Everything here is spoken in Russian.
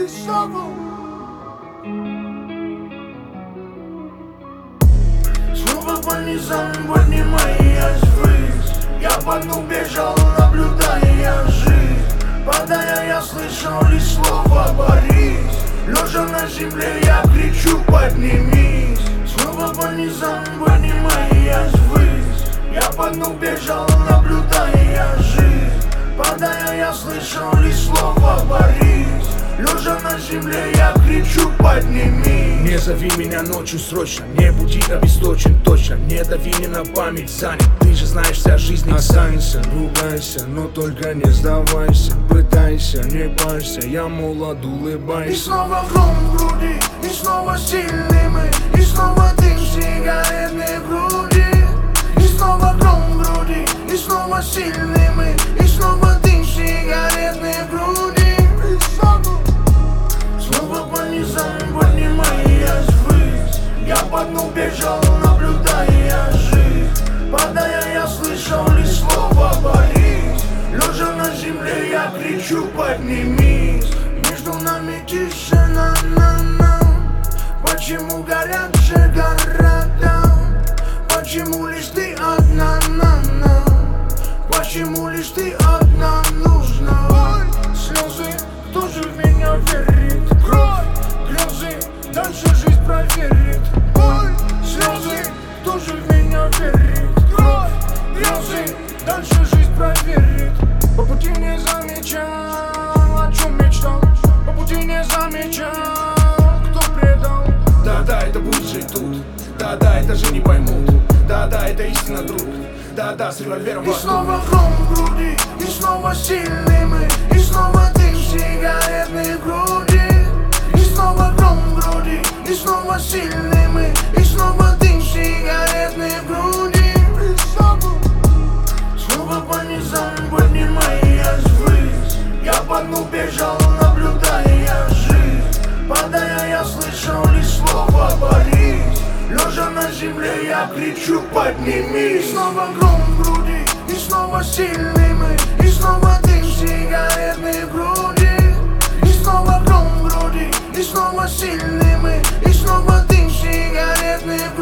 Снова по низам поднимаясь ввысь, я по дну бежал, наблюдая жизнь. Падая, я слышал лишь слово «борись». Лежа на земле, я кричу «поднимись». Снова по низам поднимаясь ввысь, я по дну бежал, наблюдая жизнь. Падая, я слышал лишь слово «борись». Лежа на земле, я кричу «поднимись». Не зови меня ночью срочно, не буди, обесточен точно. Не дави мне на память, занят, ты же знаешь, вся жизнь не останется. Ругайся, но только не сдавайся. Пытайся, не парься, я молод, улыбайся. И снова гром в груди, и снова сильны мы, и снова дым сигаретной в груди. И снова гром в груди, и снова сильны мы, и снова дым сигаретной в груди. Снова по низам поднимаясь ввысь, я по дну бежал, наблюдая жизнь. Падая, я слышал лишь слово «борись». Лежа на земле, я кричу «поднимись». Между нами тишина, почему горячие города? Почему лишь ты одна, почему лишь ты одна нужна? Слезы, кто же в меня верит? Кровь, грезы, дальше жизнь проверит. Слезы, кто же в меня верит? Кровь, грезы, дальше жизнь проверит. По пути не замечал, о чем мечтал. По пути не замечал, кто предал. Да-да, это будет жить тут. Да-да, это же не поймут. Да-да, это истинно труд. Да-да, с револьвером во И снова гром в груди, и снова сильны мы, и снова дым сигаретной в груди. И снова гром в груди, и снова сильны мы, и снова дым сигаретной в груди. Снова по низам поднимаясь ввысь, я по дну бежал, наблюдая жизнь. Падая, я слышал лишь слово «борись». Лежа на земле, я кричу «поднимись». Снова гром в груди, и снова сильны мы, и снова дым сигаретной в груди. И снова гром в груди, и снова сильны мы, и снова дым сигаретной в груди.